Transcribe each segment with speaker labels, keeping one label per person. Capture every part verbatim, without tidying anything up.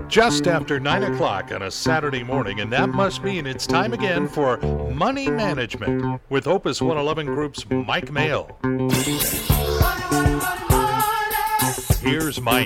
Speaker 1: Just after nine o'clock on a Saturday morning, and that must mean it's time again for Money Management with Opus one eleven Group's Mike Mail. Here's Mike.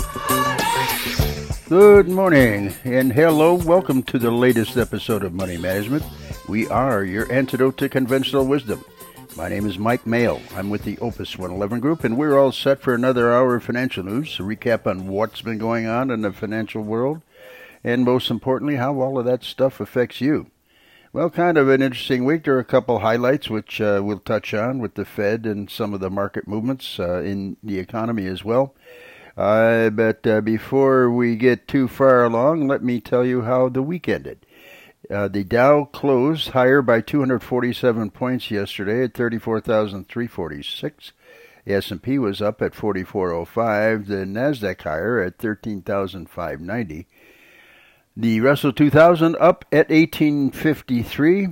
Speaker 2: Good morning, and hello. Welcome to the latest episode of Money Management. We are your antidote to conventional wisdom. My name is Mike Mail. I'm with the Opus one eleven Group, and we're all set for another hour of financial news, a recap on what's been going on in the financial world, and most importantly, how all of that stuff affects you. Well, kind of an interesting week. There are a couple highlights which uh, we'll touch on with the Fed and some of the market movements uh, in the economy as well. Uh, but uh, before we get too far along, let me tell you how the week ended. Uh, the Dow closed higher by two hundred forty-seven points yesterday at thirty-four thousand three hundred forty-six. The S and P was up at forty-four oh five. The Nasdaq higher at thirteen thousand five hundred ninety. The Russell two thousand up at eighteen fifty-three.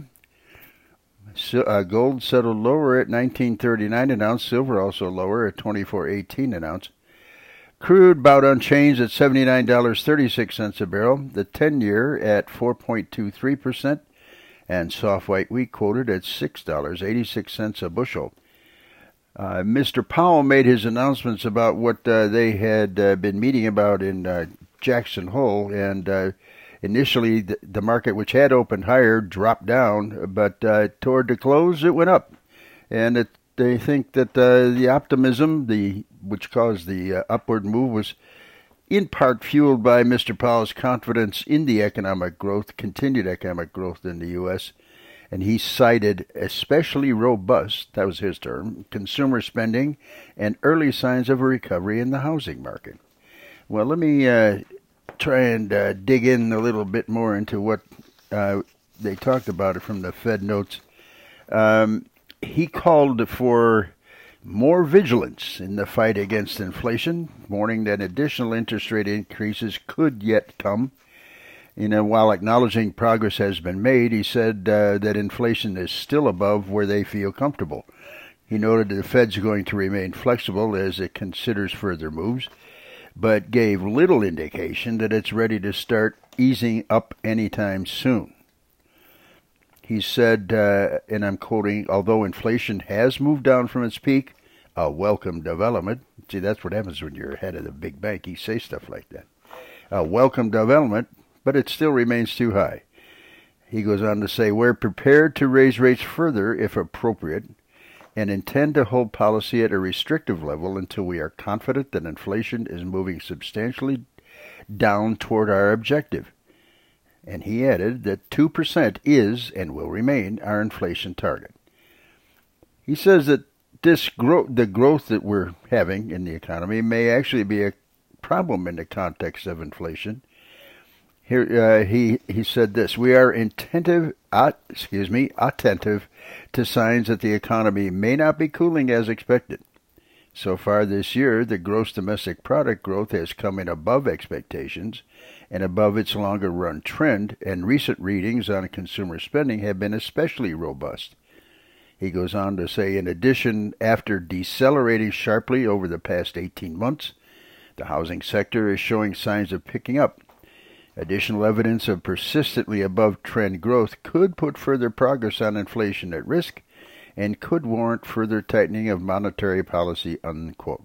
Speaker 2: So, uh, gold settled lower at nineteen thirty-nine an ounce. Silver also lower at twenty-four eighteen an ounce. Crude about unchanged at seventy-nine dollars and thirty-six cents a barrel. The ten-year at four point two three percent. And soft white wheat quoted at six dollars and eighty-six cents a bushel. Uh, Mister Powell made his announcements about what uh, they had uh, been meeting about in uh, Jackson Hole. And uh, initially, the, the market, which had opened higher, dropped down. But uh, toward the close, it went up. And it They think that uh, the optimism, the which caused the uh, upward move, was in part fueled by Mister Powell's confidence in the economic growth, continued economic growth in the U S, and he cited especially robust, that was his term, consumer spending and early signs of a recovery in the housing market. Well, let me uh, try and uh, dig in a little bit more into what uh, they talked about it from the Fed notes. Um, He called for more vigilance in the fight against inflation, warning that additional interest rate increases could yet come. You know, while acknowledging progress has been made, he said uh, that inflation is still above where they feel comfortable. He noted that the Fed's going to remain flexible as it considers further moves, but gave little indication that it's ready to start easing up anytime soon. He said, uh, and I'm quoting, although inflation has moved down from its peak, a welcome development. See, that's what happens when you're head of the big bank. You say stuff like that. A welcome development, but it still remains too high. He goes on to say, we're prepared to raise rates further if appropriate and intend to hold policy at a restrictive level until we are confident that inflation is moving substantially down toward our objective. And he added that two percent is and will remain our inflation target. He says that this gro- the growth that we're having in the economy may actually be a problem in the context of inflation. Here, uh, he he said this: we are attentive, uh, excuse me, attentive to signs that the economy may not be cooling as expected. So far this year, the gross domestic product growth has come in above expectations and above its longer-run trend, and recent readings on consumer spending have been especially robust. He goes on to say, in addition, after decelerating sharply over the past eighteen months, the housing sector is showing signs of picking up. Additional evidence of persistently above-trend growth could put further progress on inflation at risk and could warrant further tightening of monetary policy, unquote.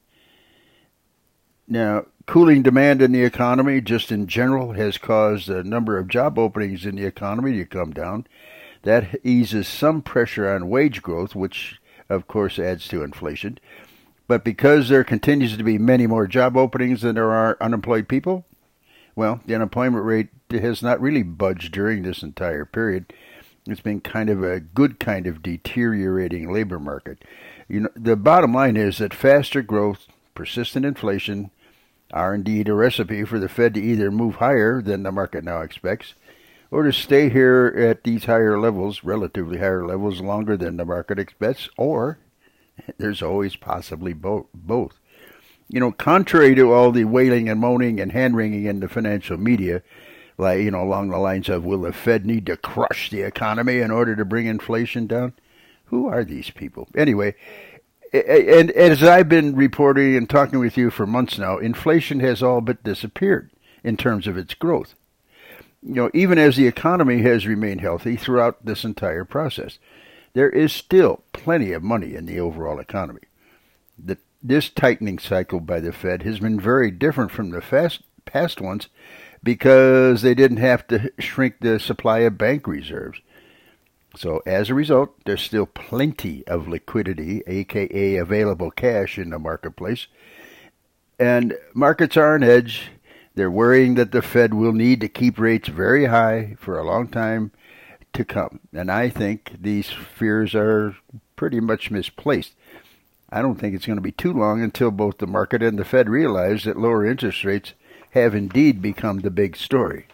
Speaker 2: Now, cooling demand in the economy, just in general, has caused a number of job openings in the economy to come down. That eases some pressure on wage growth, which, of course, adds to inflation. But because there continues to be many more job openings than there are unemployed people, well, the unemployment rate has not really budged during this entire period. It's been kind of a good kind of deteriorating labor market. You know, the bottom line is that faster growth, persistent inflation are indeed a recipe for the Fed to either move higher than the market now expects, or to stay here at these higher levels, relatively higher levels, longer than the market expects, or there's always possibly bo- both. You know, contrary to all the wailing and moaning and hand-wringing in the financial media, like, you know, along the lines of, will the Fed need to crush the economy in order to bring inflation down? Who are these people? Anyway, and as I've been reporting and talking with you for months now, inflation has all but disappeared. in terms of its growth. You know, even as the economy has remained healthy throughout this entire process, there is still plenty of money in the overall economy. The, this tightening cycle by the Fed has been very different from the fast, past ones because they didn't have to shrink the supply of bank reserves. So as a result, there's still plenty of liquidity, aka available cash, in the marketplace. And markets are on edge. They're worrying that the Fed will need to keep rates very high for a long time to come. And I think these fears are pretty much misplaced. I don't think it's going to be too long until both the market and the Fed realize that lower interest rates have indeed become the big story.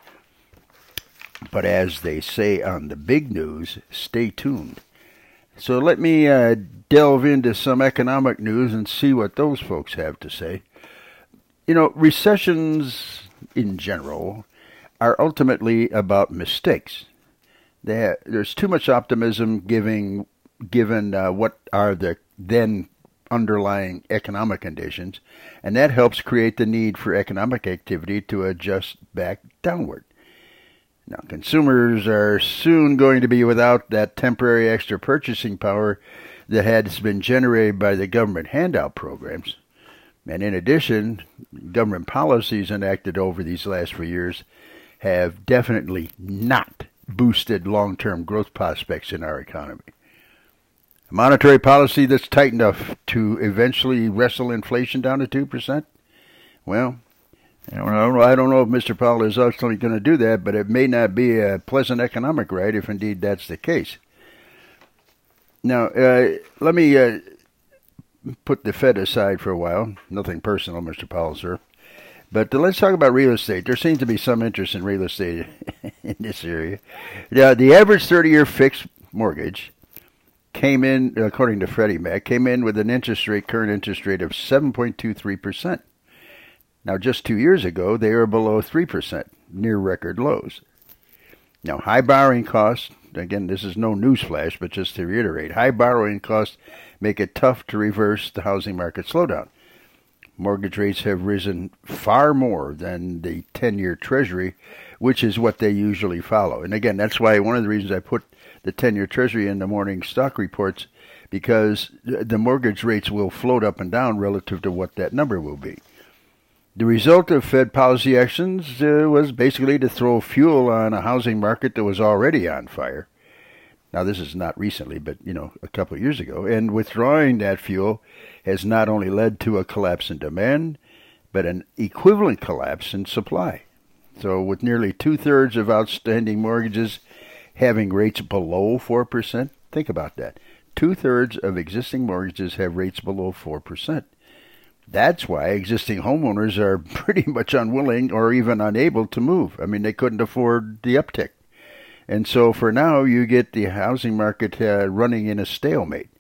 Speaker 2: But as they say on the big news, stay tuned. So let me uh, delve into some economic news and see what those folks have to say. You know, recessions in general are ultimately about mistakes. They, there's too much optimism giving, given uh, what are the then underlying economic conditions, and that helps create the need for economic activity to adjust back downward. Now, consumers are soon going to be without that temporary extra purchasing power that has been generated by the government handout programs. And in addition, government policies enacted over these last few years have definitely not boosted long-term growth prospects in our economy. A monetary policy that's tightened enough to eventually wrestle inflation down to two percent? Well, I don't know, I don't know if Mister Powell is actually going to do that, but it may not be a pleasant economic ride if indeed that's the case. Now, uh, let me uh, put the Fed aside for a while. Nothing personal, Mister Powell, sir. But uh, let's talk about real estate. There seems to be some interest in real estate in this area. Now, the average thirty-year fixed mortgage came in, according to Freddie Mac, came in with an interest rate, current interest rate of seven point two three percent. Now, just two years ago, they were below three percent, near record lows. Now, high borrowing costs, again, this is no newsflash, but just to reiterate, high borrowing costs make it tough to reverse the housing market slowdown. Mortgage rates have risen far more than the ten-year Treasury, which is what they usually follow. And again, that's why one of the reasons I put the ten-year Treasury in the morning stock reports, because the mortgage rates will float up and down relative to what that number will be. The result of Fed policy actions uh, was basically to throw fuel on a housing market that was already on fire. Now, this is not recently, but, you know, a couple of years ago. And withdrawing that fuel has not only led to a collapse in demand, but an equivalent collapse in supply. So with nearly two-thirds of outstanding mortgages having rates below four percent, think about that. Two-thirds of existing mortgages have rates below four percent. That's why existing homeowners are pretty much unwilling or even unable to move. I mean, they couldn't afford the uptick. And so for now, you get the housing market uh, running in a stalemate.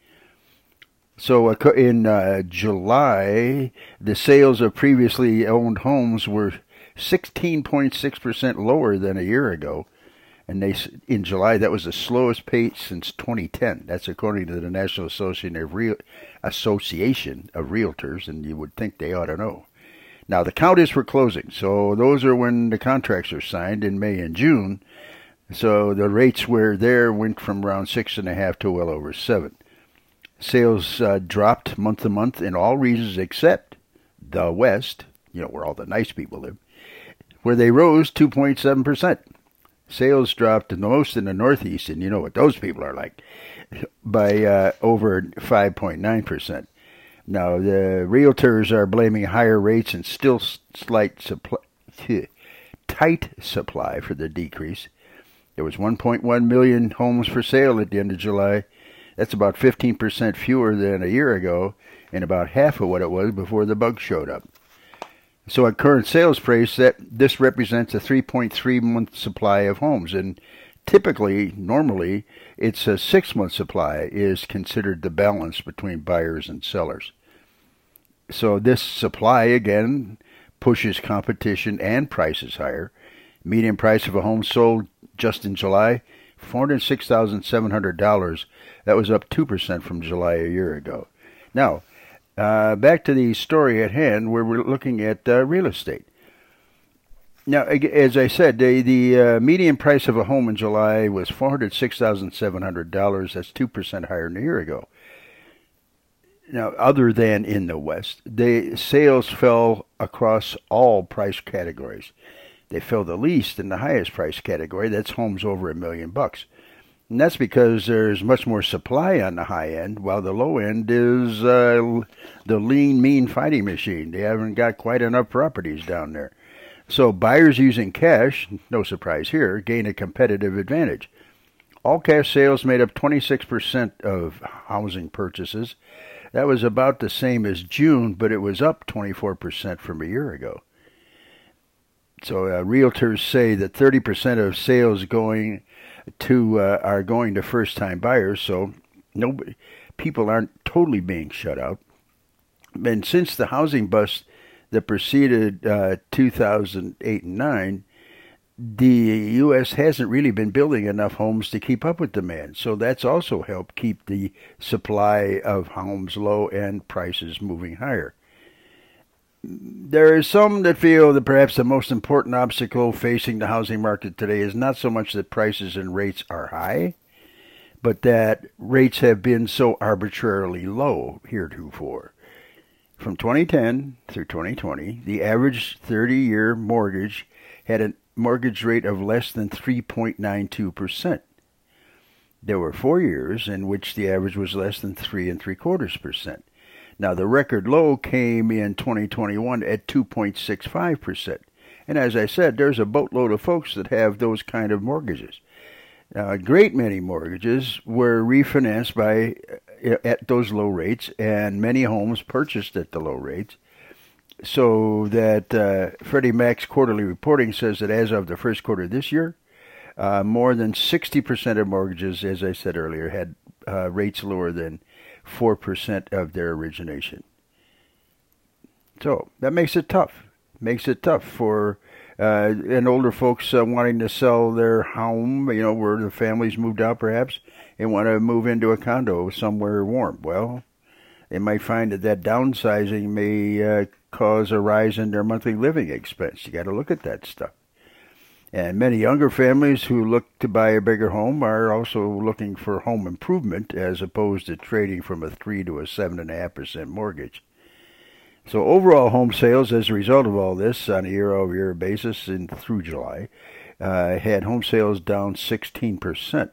Speaker 2: So uh, in uh, July, the sales of previously owned homes were sixteen point six percent lower than a year ago. And they, in July, that was the slowest pace since twenty ten. That's according to the National Association of, Real, Association of Realtors, and you would think they ought to know. Now, the count is for closing, so those are when the contracts are signed in May and June. So the rates were there went from around six and a half to well over seven. Sales uh, dropped month to month in all regions except the West, you know, where all the nice people live, where they rose two point seven percent. Sales dropped the most in the Northeast, and you know what those people are like, by uh, over five point nine percent. Now, the realtors are blaming higher rates and still slight supply, tight supply for the decrease. There was one point one million homes for sale at the end of July. That's about fifteen percent fewer than a year ago, and about half of what it was before the bug showed up. So at current sales price, that this represents a three point three month supply of homes. And typically, normally, it's a six month supply is considered the balance between buyers and sellers. So this supply, again, pushes competition and prices higher. Median price of a home sold just in July, four hundred six thousand seven hundred dollars. That was up two percent from July a year ago. Now, Uh, back to the story at hand, where we're looking at uh, real estate. Now, as I said, the, the uh, median price of a home in July was four hundred six thousand seven hundred dollars. That's two percent higher than a year ago. Now, other than in the West, the sales fell across all price categories. They fell the least in the highest price category. That's homes over a million bucks. And that's because there's much more supply on the high end, while the low end is uh, the lean, mean fighting machine. They haven't got quite enough properties down there. So buyers using cash, no surprise here, gain a competitive advantage. All cash sales made up twenty-six percent of housing purchases. That was about the same as June, but it was up twenty-four percent from a year ago. So uh, realtors say that thirty percent of sales going to uh, are going to first-time buyers, so nobody, people aren't totally being shut out. And since the housing bust that preceded uh, two thousand eight and nine, the U S hasn't really been building enough homes to keep up with demand. So that's also helped keep the supply of homes low and prices moving higher. There are some that feel that perhaps the most important obstacle facing the housing market today is not so much that prices and rates are high, but that rates have been so arbitrarily low heretofore. From twenty ten through twenty twenty, the average thirty-year mortgage had a mortgage rate of less than three point nine two percent. There were four years in which the average was less than three and three quarters percent. Now, the record low came in twenty twenty-one at two point six five percent. And as I said, there's a boatload of folks that have those kind of mortgages. Now, a great many mortgages were refinanced by at those low rates, and many homes purchased at the low rates. So that uh, Freddie Mac's quarterly reporting says that as of the first quarter of this year, uh, more than sixty percent of mortgages, as I said earlier, had uh, rates lower than four percent of their origination. So that makes it tough. Makes it tough for uh, and older folks uh, wanting to sell their home, you know, where the family's moved out perhaps, and want to move into a condo somewhere warm. Well, they might find that that downsizing may uh, cause a rise in their monthly living expense. You got to look at that stuff. And many younger families who look to buy a bigger home are also looking for home improvement as opposed to trading from a three to a seven and a half percent mortgage. So overall home sales, as a result of all this, on a year-over-year basis in through July, uh, had home sales down sixteen percent.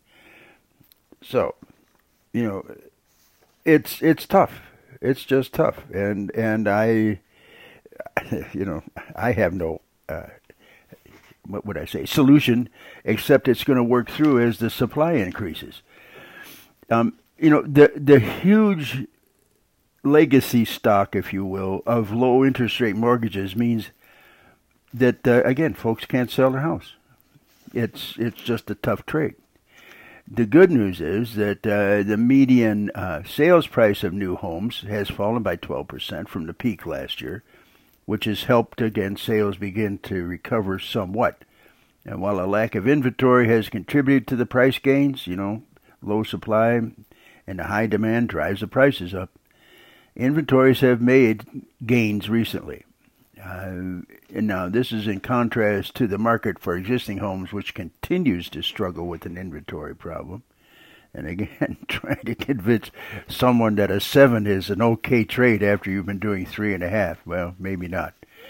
Speaker 2: So, you know, it's it's tough. It's just tough, and and I, you know, I have no. Uh, what would I say, solution, except it's going to work through as the supply increases. Um, you know, the the huge legacy stock, if you will, of low interest rate mortgages means that, uh, again, folks can't sell their house. It's, it's just a tough trade. The good news is that uh, the median uh, sales price of new homes has fallen by twelve percent from the peak last year, which has helped, again, sales begin to recover somewhat. And while a lack of inventory has contributed to the price gains, you know, low supply and the high demand drives the prices up. Inventories have made gains recently. Uh, and now this is in contrast to the market for existing homes, which continues to struggle with an inventory problem. And again, trying to convince someone that a seven is an okay trade after you've been doing three and a half, well, maybe not.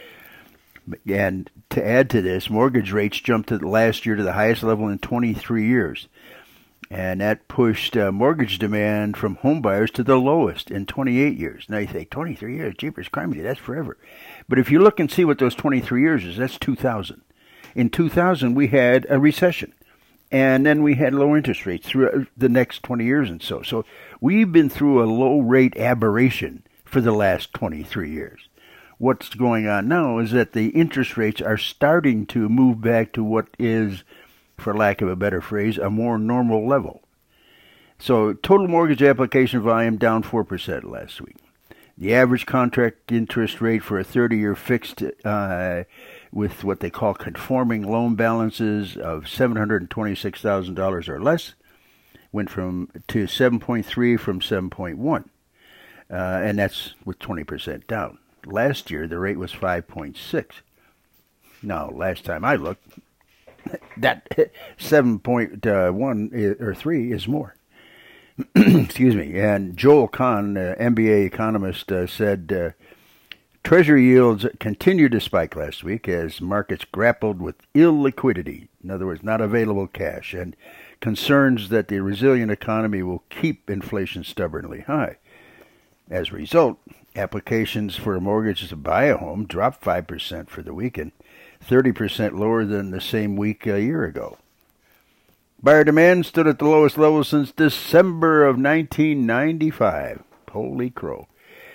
Speaker 2: And to add to this, mortgage rates jumped to last year to the highest level in twenty-three years. And that pushed uh, mortgage demand from home buyers to the lowest in twenty-eight years. Now you think, twenty-three years, jeepers, criminy, that's forever. But if you look and see what those twenty-three years is, that's two thousand. In two thousand, we had a recession. And then we had low interest rates through the next twenty years and so. So we've been through a low rate aberration for the last twenty-three years. What's going on now is that the interest rates are starting to move back to what is, for lack of a better phrase, a more normal level. So total mortgage application volume down four percent last week. The average contract interest rate for a thirty-year fixed uh, with what they call conforming loan balances of seven hundred twenty-six thousand dollars or less went from to seven point three from seven point one, uh, and that's with twenty percent down. Last year, the rate was five point six. Now, last time I looked, that seven point one or three is more. Excuse me. And Joel Kahn, uh, M B A economist, uh, said uh, Treasury yields continued to spike last week as markets grappled with illiquidity, in other words, not available cash, and concerns that the resilient economy will keep inflation stubbornly high. As a result, applications for a mortgage to buy a home dropped five percent for the weekend, thirty percent lower than the same week a year ago. Buyer demand stood at the lowest level since December of nineteen ninety-five. Holy crow.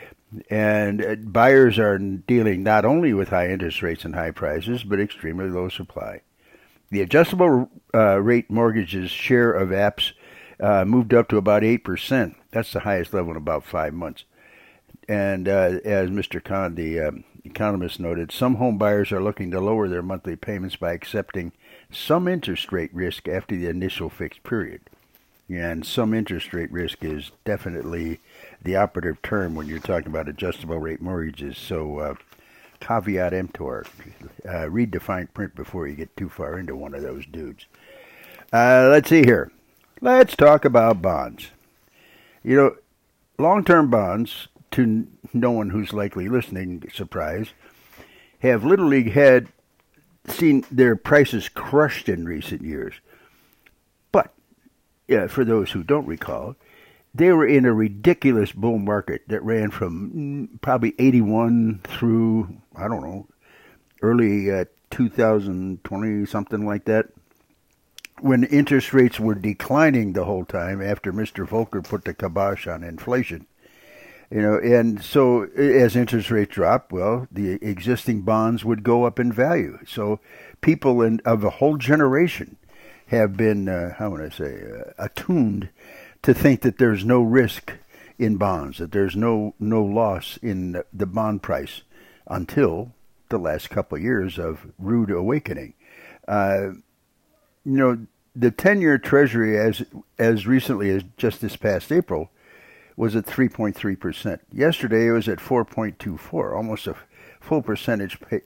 Speaker 2: And buyers are dealing not only with high interest rates and high prices, but extremely low supply. The adjustable uh, rate mortgages share of apps uh, moved up to about eight percent. That's the highest level in about five months. And uh, as Mister Kahn, the uh, economist, noted, some home buyers are looking to lower their monthly payments by accepting some interest rate risk after the initial fixed period. And some interest rate risk is definitely the operative term when you're talking about adjustable rate mortgages. So uh, caveat emptor, uh, read the fine print before you get too far into one of those dudes. Uh, let's see here. Let's talk about bonds. You know, long-term bonds, to no one who's likely listening, surprise, have Little League had seen their prices crushed in recent years. But, yeah, for those who don't recall, they were in a ridiculous bull market that ran from probably eighty-one through, I don't know, early uh, two thousand twenty, something like that, when interest rates were declining the whole time after Mister Volcker put the kibosh on inflation. You know, and so as interest rates drop, well, the existing bonds would go up in value. So people in, of a whole generation have been, uh, how would I say, uh, attuned to think that there's no risk in bonds, that there's no no loss in the bond price until the last couple of years of rude awakening. Uh, you know, the ten-year Treasury, as as recently as just this past April, was at three point three percent. Yesterday it was at four point two four, almost a full percentage pay,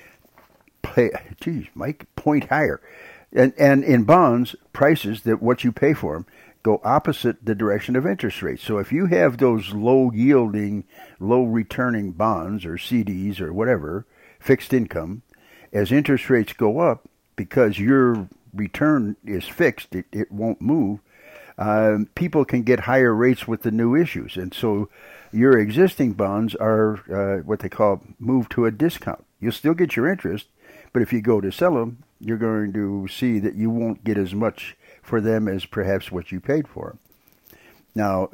Speaker 2: pay geez, Mike, point higher. And and in bonds, prices, that what you pay for them, go opposite the direction of interest rates. So if you have those low-yielding, low-returning bonds or C Ds or whatever, fixed income, as interest rates go up, because your return is fixed, it, it won't move, Um, people can get higher rates with the new issues. And so your existing bonds are uh, what they call moved to a discount. You'll still get your interest, but if you go to sell them, you're going to see that you won't get as much for them as perhaps what you paid for them. Now,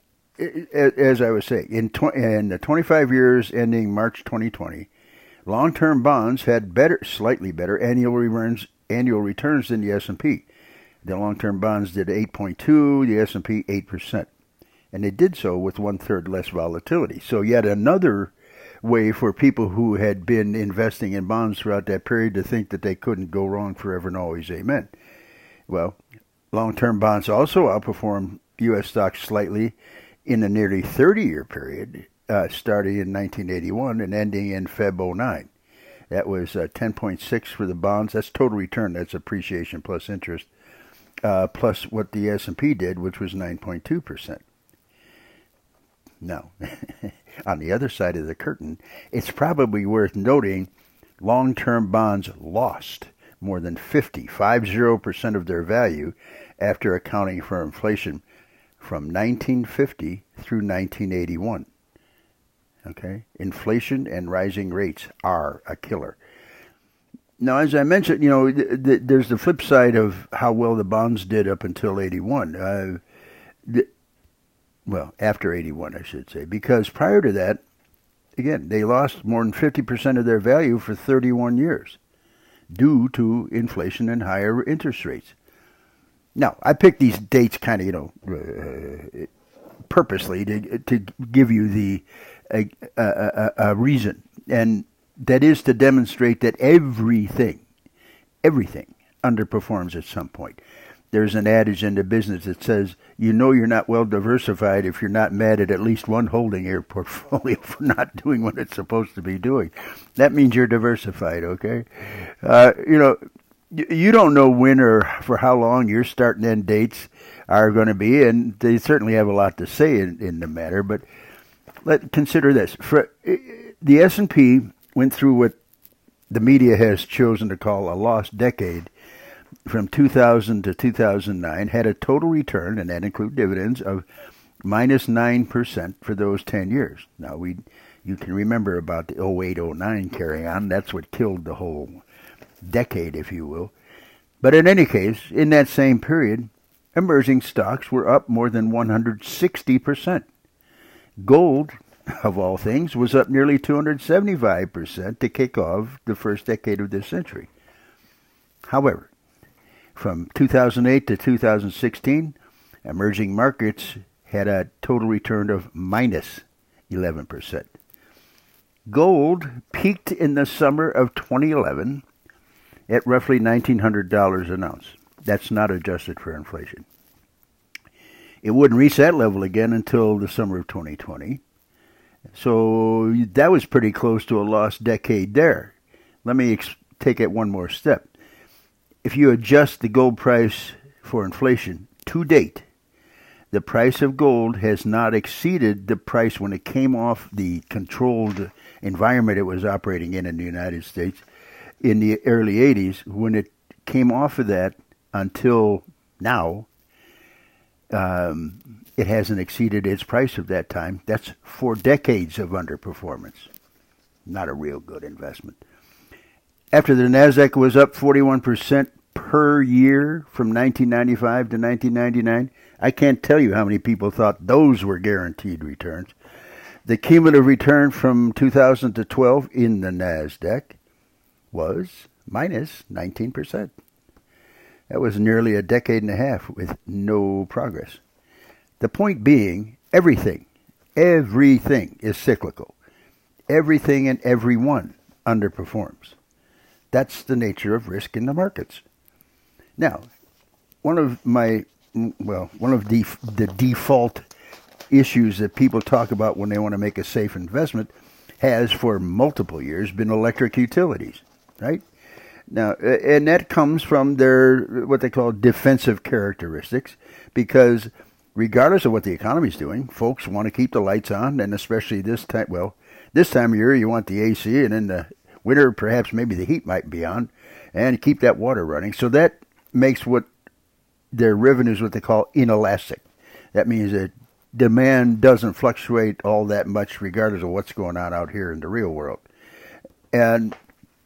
Speaker 2: as I was saying, in, tw- in the twenty-five years ending March twenty twenty, long-term bonds had better, slightly better annual returns, annual returns than the S and P. The long-term bonds did eight point two, the S and P eight percent. And they did so with one-third less volatility. So yet another way for people who had been investing in bonds throughout that period to think that they couldn't go wrong forever and always, amen. Well, long-term bonds also outperformed U S stocks slightly in a nearly thirty-year period, uh, starting in nineteen eighty-one and ending in February oh nine. That was uh, ten point six for the bonds. That's total return. That's appreciation plus interest. Uh, plus what the S and P did, which was nine point two percent. Now, on the other side of the curtain, it's probably worth noting long-term bonds lost more than fifty, fifty percent of their value after accounting for inflation from nineteen fifty through nineteen eighty-one. Okay? Inflation and rising rates are a killer. Now, as I mentioned, you know, th- th- there's the flip side of how well the bonds did up until eighty-one. Uh, th- well, after eighty-one, I should say, because prior to that, again, they lost more than fifty percent of their value for thirty-one years due to inflation and higher interest rates. Now, I picked these dates kind of, you know, uh, purposely to to give you the a, a, a reason, and that is to demonstrate that everything, everything underperforms at some point. There's an adage in the business that says, you know you're not well diversified if you're not mad at at least one holding in your portfolio for not doing what it's supposed to be doing. That means you're diversified, okay? Uh, you know, you don't know when or for how long your start and end dates are going to be, and they certainly have a lot to say in, in the matter, but let consider this. For, the S and P went through what the media has chosen to call a lost decade from two thousand to two thousand nine, had a total return, and that includes dividends, of minus nine percent for those ten years. Now, we, you can remember about the oh eight oh nine carry on. That's what killed the whole decade, if you will. But in any case, in that same period, emerging stocks were up more than one hundred sixty percent. Gold, of all things, was up nearly two hundred seventy-five percent to kick off the first decade of this century. However, from two thousand eight to two thousand sixteen, emerging markets had a total return of minus eleven percent. Gold peaked in the summer of twenty eleven at roughly nineteen hundred dollars an ounce. That's not adjusted for inflation. It wouldn't reach that level again until the summer of twenty twenty. So that was pretty close to a lost decade there. Let me ex- take it one more step. If you adjust the gold price for inflation to date, the price of gold has not exceeded the price when it came off the controlled environment it was operating in in the United States in the early eighties. When it came off of that until now, um, it hasn't exceeded its price of that time. That's four decades of underperformance. Not a real good investment. After the NASDAQ was up forty-one percent per year from nineteen ninety-five to nineteen ninety-nine, I can't tell you how many people thought those were guaranteed returns. The cumulative return from two thousand to twelve in the NASDAQ was minus nineteen percent. That was nearly a decade and a half with no progress. The point being, everything, everything is cyclical. Everything and everyone underperforms. That's the nature of risk in the markets. Now, one of my, well, one of the, the default issues that people talk about when they want to make a safe investment has for multiple years been electric utilities, right? Now, and that comes from their, what they call defensive characteristics, because regardless of what the economy's doing, folks want to keep the lights on, and especially this time, well, this time of year you want the A C, and in the winter perhaps maybe the heat might be on, and keep that water running. So that makes what their revenue is what they call inelastic. That means that demand doesn't fluctuate all that much regardless of what's going on out here in the real world. And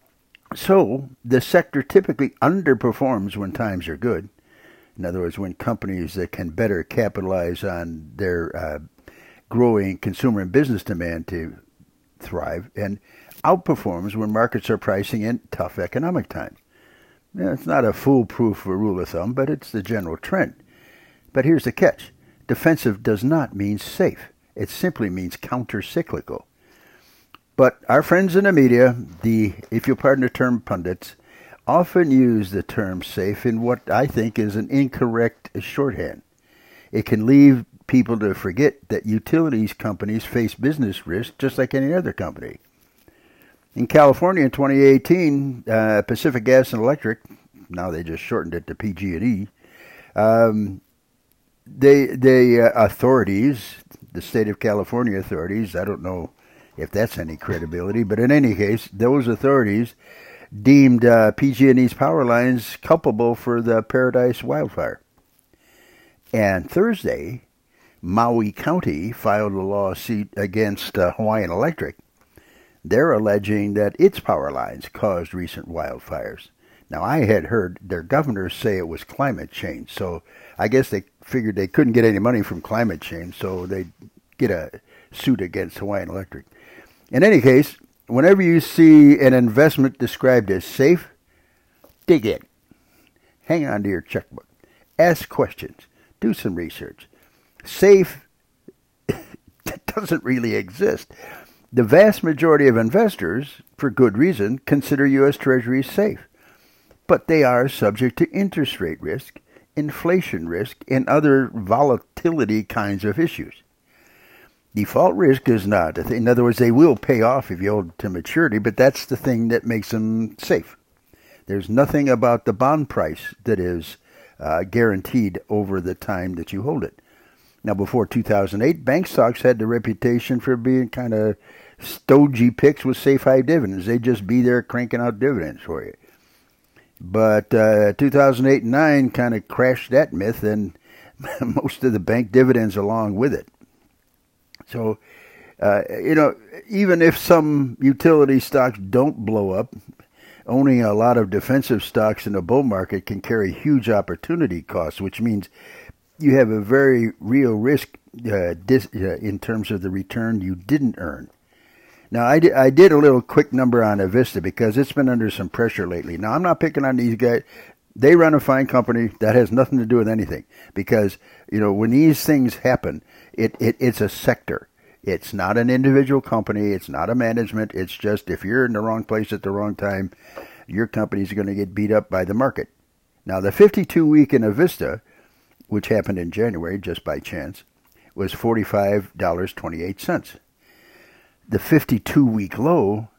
Speaker 2: so the sector typically underperforms when times are good. In other words, when companies that can better capitalize on their uh, growing consumer and business demand to thrive, and outperforms when markets are pricing in tough economic times. Now, it's not a foolproof rule of thumb, but it's the general trend. But here's the catch. Defensive does not mean safe. It simply means counter-cyclical. But our friends in the media, the, if you'll pardon the term, pundits, often use the term safe in what I think is an incorrect shorthand. It can leave people to forget that utilities companies face business risk just like any other company. In California in twenty eighteen, uh, Pacific Gas and Electric, now they just shortened it to P G and E, um, they, they uh, authorities, the state of California authorities, I don't know if that's any credibility, but in any case, those authorities deemed uh, P G and E's power lines culpable for the Paradise wildfire. And Thursday, Maui County filed a lawsuit against uh, Hawaiian Electric. They're alleging that its power lines caused recent wildfires. Now, I had heard their governors say it was climate change, so I guess they figured they couldn't get any money from climate change, so they'd get a suit against Hawaiian Electric. In any case, whenever you see an investment described as safe, dig in. Hang on to your checkbook. Ask questions. Do some research. Safe doesn't really exist. The vast majority of investors, for good reason, consider U S Treasuries safe. But they are subject to interest rate risk, inflation risk and other volatility kinds of issues. Default risk is not. In other words, they will pay off if you hold to maturity, but that's the thing that makes them safe. There's nothing about the bond price that is uh, guaranteed over the time that you hold it. Now, before two thousand eight, bank stocks had the reputation for being kind of stodgy picks with safe high dividends. They'd just be there cranking out dividends for you. But uh, two thousand eight and nine kind of crashed that myth, and most of the bank dividends along with it. So, uh, you know, even if some utility stocks don't blow up, owning a lot of defensive stocks in a bull market can carry huge opportunity costs, which means you have a very real risk uh, dis- uh, in terms of the return you didn't earn. Now, I did, I did a little quick number on Avista because it's been under some pressure lately. Now, I'm not picking on these guys. They run a fine company. That has nothing to do with anything because, you know, when these things happen, it, it it's a sector. It's not an individual company. It's not a management. It's just if you're in the wrong place at the wrong time, your company's going to get beat up by the market. Now, the fifty-two week in Avista, which happened in January just by chance, was forty-five dollars and twenty-eight cents. The fifty-two week low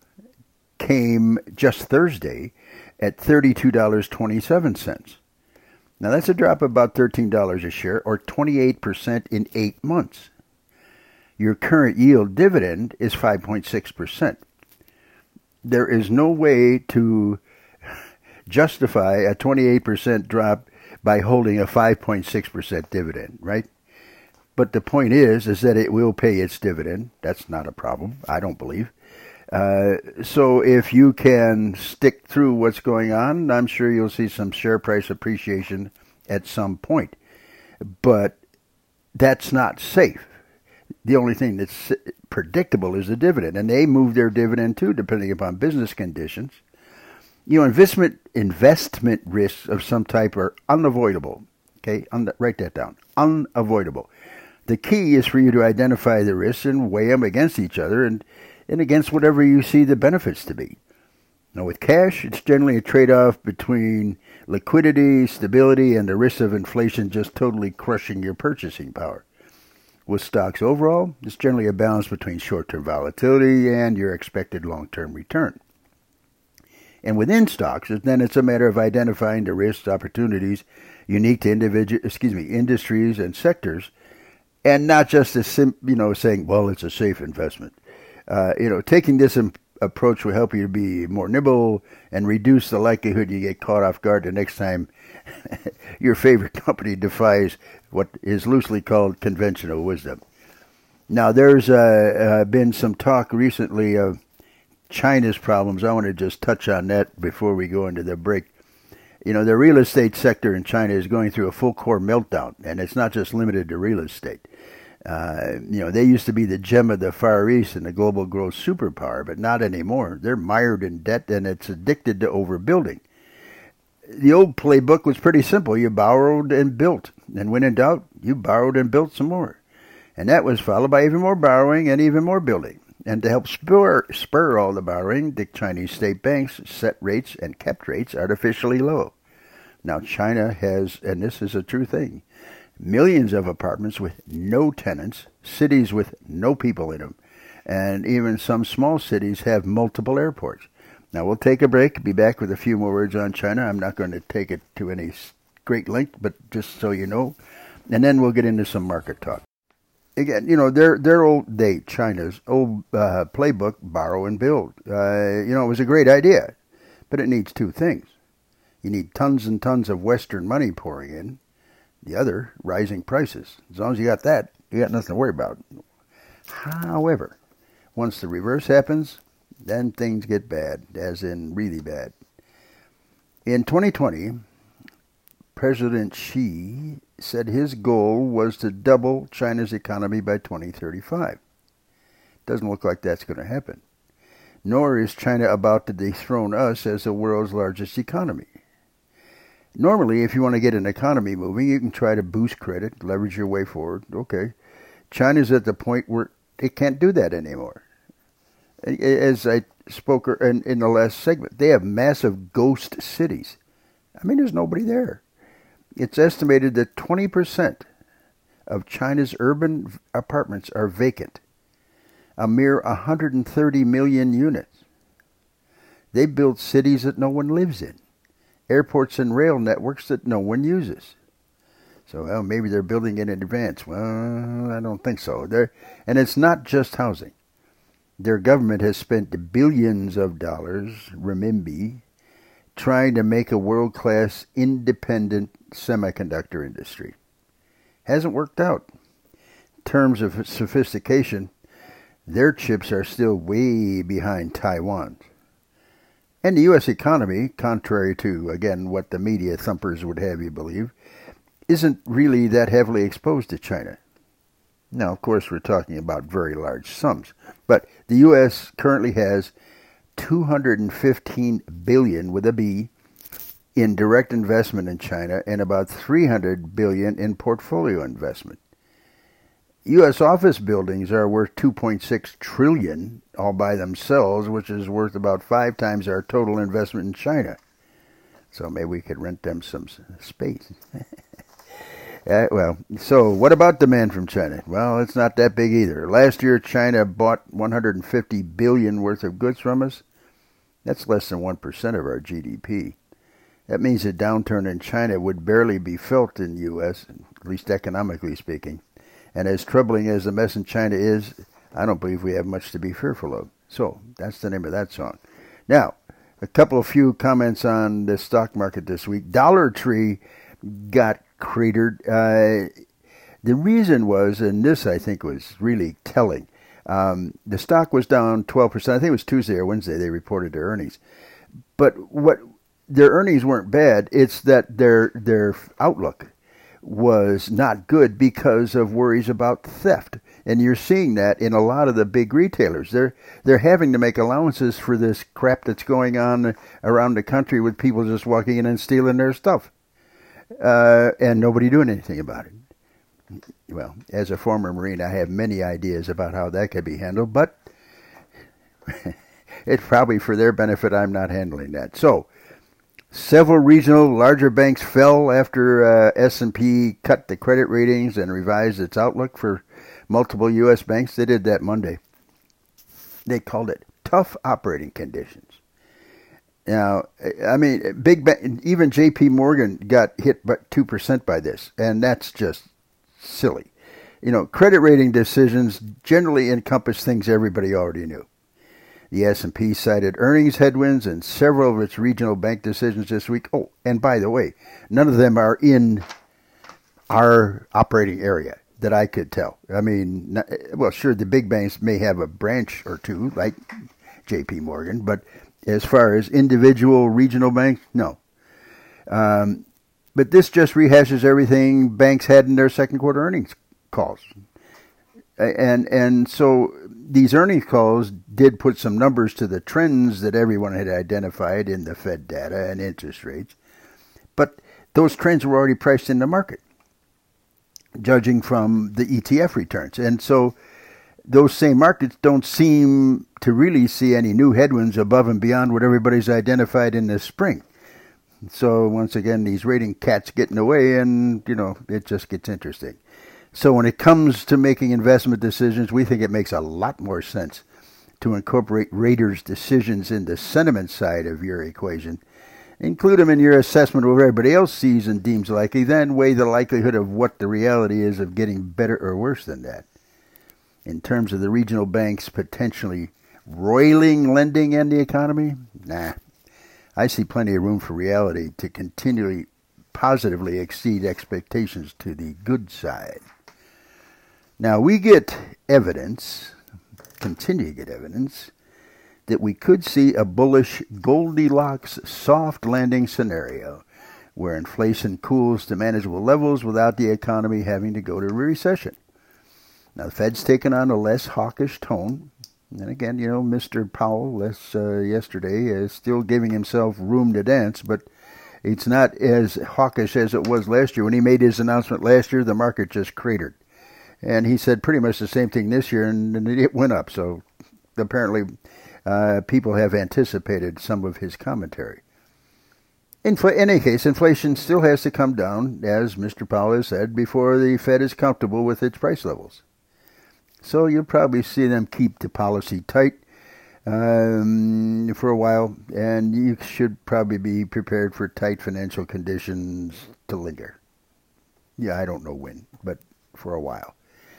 Speaker 2: came just Thursday at thirty-two dollars and twenty-seven cents. Now, that's a drop of about thirteen dollars a share, or twenty-eight percent in eight months. Your current yield dividend is five point six percent. There is no way to justify a twenty-eight percent drop by holding a five point six percent dividend, right? But the point is, is that it will pay its dividend. That's not a problem, I don't believe. Uh, so if you can stick through what's going on, I'm sure you'll see some share price appreciation at some point. But that's not safe. The only thing that's predictable is the dividend, and they move their dividend too, depending upon business conditions. You know, investment investment risks of some type are unavoidable. Okay, Un- write that down. Unavoidable. The key is for you to identify the risks and weigh them against each other and, and against whatever you see the benefits to be. Now, with cash, it's generally a trade-off between liquidity, stability, and the risk of inflation just totally crushing your purchasing power. With stocks overall, it's generally a balance between short-term volatility and your expected long-term return. And within stocks, then it's a matter of identifying the risks, opportunities unique to individual, excuse me, industries and sectors, and not just a sim, you know, saying, well, it's a safe investment. Uh, you know, taking this im- approach will help you to be more nimble and reduce the likelihood you get caught off guard the next time your favorite company defies what is loosely called conventional wisdom. Now, there's uh, uh, been some talk recently of China's problems. I want to just touch on that before we go into the break. You know, the real estate sector in China is going through a full core meltdown, and it's not just limited to real estate. Uh, you know, they used to be the gem of the Far East and the global growth superpower, but not anymore. They're mired in debt, and it's addicted to overbuilding. The old playbook was pretty simple. You borrowed and built, and when in doubt, you borrowed and built some more. And that was followed by even more borrowing and even more building. And to help spur, spur all the borrowing, the Chinese state banks set rates and kept rates artificially low. Now, China has, and this is a true thing, millions of apartments with no tenants, cities with no people in them, and even some small cities have multiple airports. Now, we'll take a break, be back with a few more words on China. I'm not going to take it to any great length, but just so you know. And then we'll get into some market talk. Again, you know, their their old date, China's old uh, playbook, borrow and build. Uh, you know, it was a great idea, but it needs two things. You need tons and tons of Western money pouring in. The other, rising prices. As long as you got that, you got nothing to worry about. However, once the reverse happens, then things get bad, as in really bad. In twenty twenty, President Xi said his goal was to double China's economy by twenty thirty-five. Doesn't look like that's going to happen. Nor is China about to dethrone us as the world's largest economy. Normally, if you want to get an economy moving, you can try to boost credit, leverage your way forward. Okay. China's at the point where it can't do that anymore. As I spoke in, in the last segment, they have massive ghost cities. I mean, there's nobody there. It's estimated that twenty percent of China's urban apartments are vacant, a mere one hundred thirty million units. They build cities that no one lives in, airports and rail networks that no one uses. So, well, maybe they're building in advance. Well, I don't think so. They're, and it's not just housing. Their government has spent billions of dollars, renminbi, trying to make a world-class independent semiconductor industry. Hasn't worked out. In terms of sophistication, their chips are still way behind Taiwan's. And the U S economy, contrary to, again, what the media thumpers would have you believe, isn't really that heavily exposed to China. Now, of course, we're talking about very large sums. But the U S currently has two hundred fifteen billion dollars with a B in direct investment in China and about three hundred billion dollars in portfolio investment. U S office buildings are worth two point six trillion dollars all by themselves, which is worth about five times our total investment in China. So maybe we could rent them some space. uh, well, so what about demand from China? Well, it's not that big either. Last year, China bought one hundred fifty billion dollars worth of goods from us. That's less than one percent of our G D P. That means a downturn in China would barely be felt in the U S, at least economically speaking. And as troubling as the mess in China is, I don't believe we have much to be fearful of. So, that's the name of that song. Now, a couple of few comments on the stock market this week. Dollar Tree got cratered. Uh, the reason was, and this I think was really telling, um, the stock was down twelve percent. I think it was Tuesday or Wednesday they reported their earnings. But what their earnings weren't bad. It's that their their outlook was not good because of worries about theft. And you're seeing that in a lot of the big retailers. They're they're having to make allowances for this crap that's going on around the country with people just walking in and stealing their stuff. Uh, and nobody doing anything about it. Well, as a former Marine, I have many ideas about how that could be handled, but it's probably for their benefit I'm not handling that. So, several regional larger banks fell after uh, S and P cut the credit ratings and revised its outlook for multiple U S banks. They did that Monday. They called it tough operating conditions. Now, I mean, big ba- even J P Morgan got hit by two percent by this, and that's just silly. You know, credit rating decisions generally encompass things everybody already knew. The S and P cited earnings headwinds and several of its regional bank decisions this week. Oh, and by the way, none of them are in our operating area that I could tell. I mean, not, well, sure, the big banks may have a branch or two, like J P Morgan, but as far as individual regional banks, no. Um, but this just rehashes everything banks had in their second quarter earnings calls. And and so these earnings calls did put some numbers to the trends that everyone had identified in the Fed data and interest rates. But those trends were already priced in the market, judging from the E T F returns. And so those same markets don't seem to really see any new headwinds above and beyond what everybody's identified in the spring. So once again, these rating cats get in the way, and, you know, it just gets interesting. So when it comes to making investment decisions, we think it makes a lot more sense to incorporate raters' decisions in the sentiment side of your equation. Include them in your assessment of what everybody else sees and deems likely, then weigh the likelihood of what the reality is of getting better or worse than that. In terms of the regional banks potentially roiling lending and the economy, nah. I see plenty of room for reality to continually positively exceed expectations to the good side. Now, we get evidence, continue to get evidence, that we could see a bullish Goldilocks soft landing scenario where inflation cools to manageable levels without the economy having to go to a recession. Now, the Fed's taken on a less hawkish tone. And again, you know, Mister Powell, less uh, yesterday, is still giving himself room to dance, but it's not as hawkish as it was last year. When he made his announcement last year, the market just cratered. And he said pretty much the same thing this year, and, and it went up. So apparently uh, people have anticipated some of his commentary. In any case, inflation still has to come down, as Mister Powell has said, before the Fed is comfortable with its price levels. So you'll probably see them keep the policy tight um, for a while, and you should probably be prepared for tight financial conditions to linger. Yeah, I don't know when, but for a while.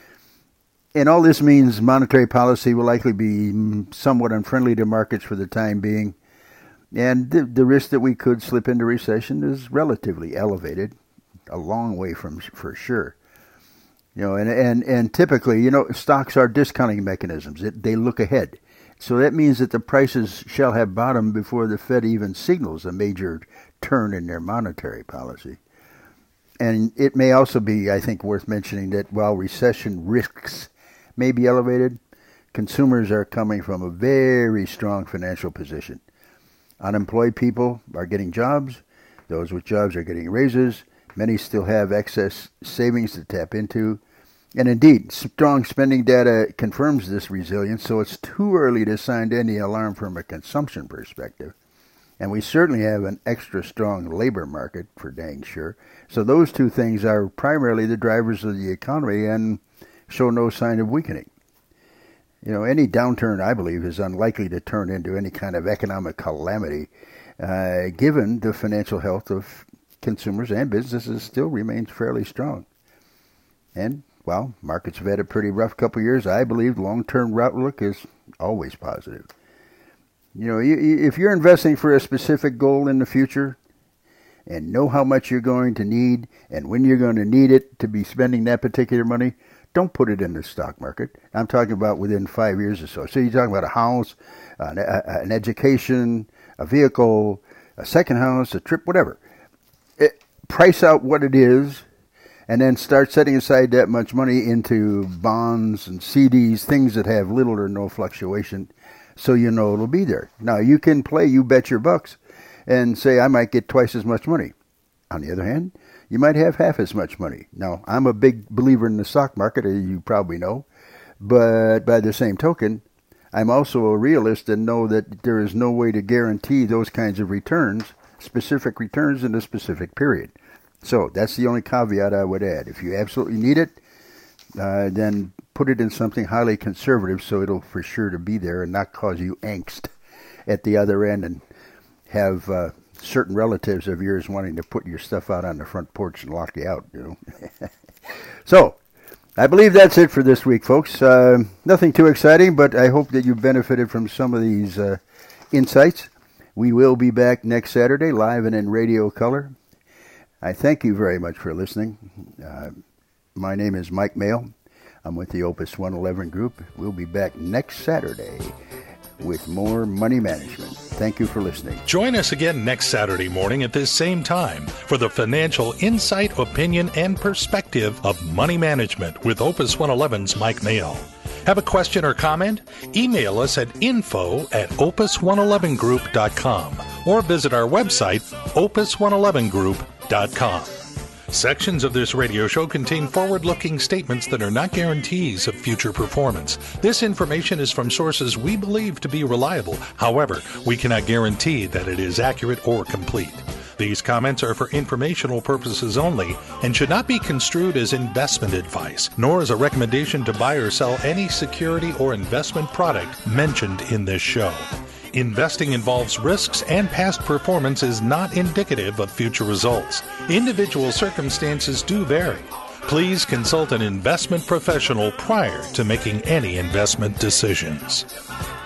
Speaker 2: And all this means monetary policy will likely be somewhat unfriendly to markets for the time being. And the, the risk that we could slip into recession is relatively elevated, a long way from for sure. You know, and and, and typically, you know, stocks are discounting mechanisms. It, they look ahead. So that means that the prices shall have bottomed before the Fed even signals a major turn in their monetary policy. And it may also be, I think, worth mentioning that while recession risks may be elevated, consumers are coming from a very strong financial position. Unemployed people are getting jobs. Those with jobs are getting raises. Many still have excess savings to tap into. And indeed, strong spending data confirms this resilience, so it's too early to sound any alarm from a consumption perspective. And we certainly have an extra strong labor market, for dang sure. So those two things are primarily the drivers of the economy and show no sign of weakening. You know, any downturn, I believe, is unlikely to turn into any kind of economic calamity, uh, given the financial health of consumers and businesses still remains fairly strong. And, well, markets have had a pretty rough couple of years. I believe long-term outlook is always positive. You know, if you're investing for a specific goal in the future and know how much you're going to need and when you're going to need it to be spending that particular money, don't put it in the stock market. I'm talking about within five years or so. So you're talking about a house, an, an education, a vehicle, a second house, a trip, whatever. It, price out what it is, and then start setting aside that much money into bonds and C Ds, things that have little or no fluctuation, so you know it'll be there. Now, you can play you bet your bucks and say, I might get twice as much money. On the other hand, you might have half as much money. Now, I'm a big believer in the stock market, as you probably know, but by the same token, I'm also a realist and know that there is no way to guarantee those kinds of returns, specific returns in a specific period. So that's the only caveat I would add. If you absolutely need it, uh, then put it in something highly conservative so it'll for sure to be there and not cause you angst at the other end and have uh, certain relatives of yours wanting to put your stuff out on the front porch and lock you out, you know. So, I believe that's it for this week, folks. Uh, nothing too exciting, but I hope that you benefited from some of these uh, insights. We will be back next Saturday, live and in radio color. I thank you very much for listening. Uh, my name is Mike Mail. I'm with the Opus one eleven Group. We'll be back next Saturday with more money management. Thank you for listening.
Speaker 1: Join us again next Saturday morning at this same time for the financial insight, opinion, and perspective of money management with Opus one eleven's Mike Mayo. Have a question or comment? Email us at info at opus one eleven group dot com or visit our website, opus one eleven group dot com. Sections of this radio show contain forward-looking statements that are not guarantees of future performance. This information is from sources we believe to be reliable. However, we cannot guarantee that it is accurate or complete. These comments are for informational purposes only and should not be construed as investment advice, nor as a recommendation to buy or sell any security or investment product mentioned in this show. Investing involves risks, and past performance is not indicative of future results. Individual circumstances do vary. Please consult an investment professional prior to making any investment decisions.